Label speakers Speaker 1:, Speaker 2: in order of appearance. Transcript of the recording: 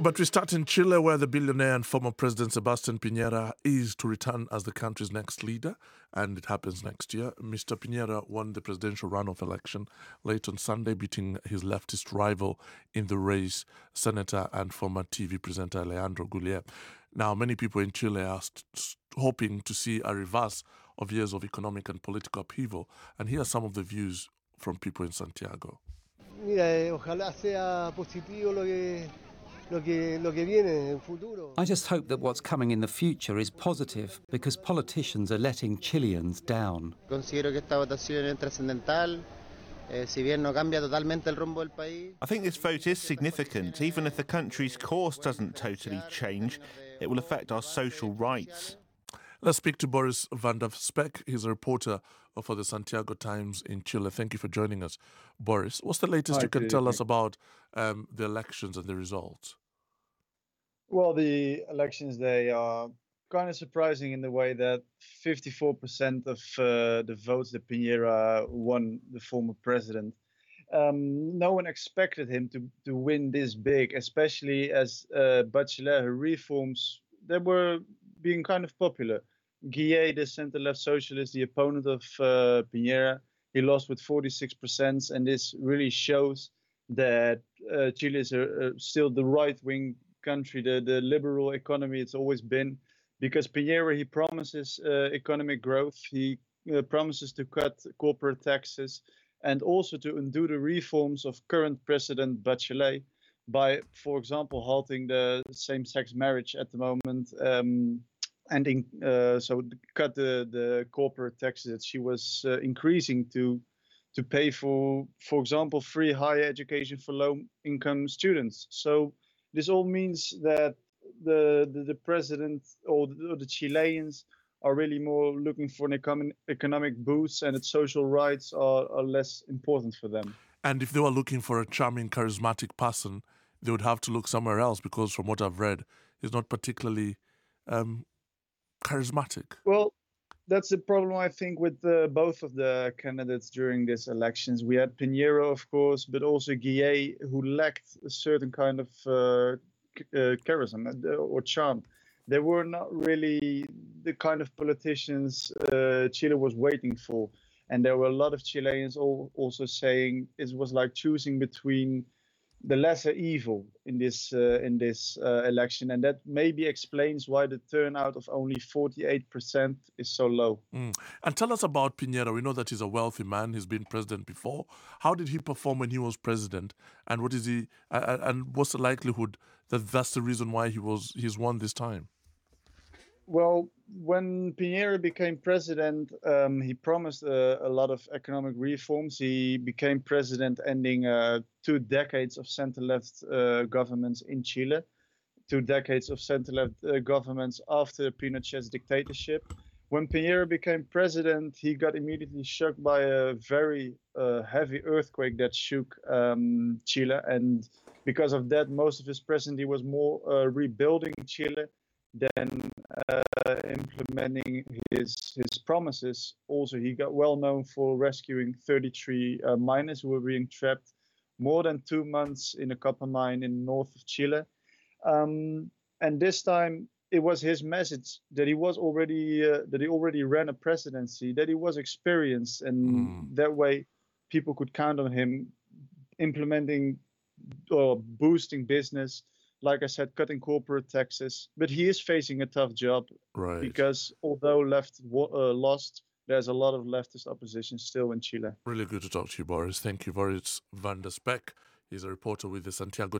Speaker 1: But we start in Chile, where the billionaire and former President Sebastián Piñera is to return as the country's next leader, and it happens next year. Mr. Piñera won the presidential runoff election late on Sunday, beating his leftist rival in the race, Senator and former TV presenter Alejandro Guillier. Now, many people in Chile are hoping to see a reverse of years of economic and political upheaval, and here are some of the views from people in Santiago.
Speaker 2: Mira, ojalá sea positivo lo que viene en futuro.
Speaker 3: I just hope that what's coming in the future is positive, because politicians are letting Chileans down.
Speaker 4: Considero que esta votación es trascendental. Si bien no cambia totalmente el rumbo del país.
Speaker 5: I think this vote is significant. Even if the country's course doesn't totally change, it will affect our social rights.
Speaker 1: Let's speak to Boris van der Spek. He's a reporter for the Santiago Times in Chile. Thank you for joining us, Boris. What's the latest you can tell us about the elections and the results?
Speaker 6: Well, the elections, they are kind of surprising in the way that 54% of the votes that Piñera won, the former president. No one expected him to win this big, especially as Bachelet, her reforms, they were being kind of popular. Guillet, the center-left socialist, the opponent of Piñera, he lost with 46%, and this really shows that Chile is still the right-wing country, the liberal economy it's always been, because Piñera, he promises economic growth, he promises to cut corporate taxes, and also to undo the reforms of current President Bachelet by, for example, halting the same-sex marriage at the moment, so cut the corporate taxes that she was increasing to pay for example, free higher education for low-income students. So this all means that the president or the Chileans are really more looking for an economic boost, and its social rights are less important for them.
Speaker 1: And if they were looking for a charming, charismatic person, they would have to look somewhere else, because from what I've read, he's not particularly charismatic.
Speaker 6: Well, that's the problem, I think, with both of the candidates during these elections. We had Piñera, of course, but also Guillet, who lacked a certain kind of charisma or charm. They were not really the kind of politicians Chile was waiting for. And there were a lot of Chileans also saying it was like choosing between the lesser evil in this election, and that maybe explains why the turnout of only 48% is so low.
Speaker 1: And tell us about Piñera. We know that he's a wealthy man. He's been president before. How did he perform when he was president? And what is he? And what's the likelihood that that's the reason why he's won this time?
Speaker 6: Well, when Piñera became president, he promised a lot of economic reforms. He became president ending 2 decades of center-left governments in Chile, 2 decades of center-left governments after Pinochet's dictatorship. When Piñera became president, he got immediately shocked by a very heavy earthquake that shook Chile. And because of that, most of his presidency was more rebuilding Chile than implementing his promises. Also, he got well known for rescuing 33 miners who were being trapped more than 2 months in a copper mine in the north of Chile. And this time, it was his message that he was already ran a presidency, that he was experienced, and that way people could count on him implementing or boosting business. Like I said, cutting corporate taxes, but he is facing a tough job,
Speaker 1: right?
Speaker 6: Because although left lost, there's a lot of leftist opposition still in Chile.
Speaker 1: Really good to talk to you, Boris. Thank you, Boris van der Spek. He's a reporter with the Santiago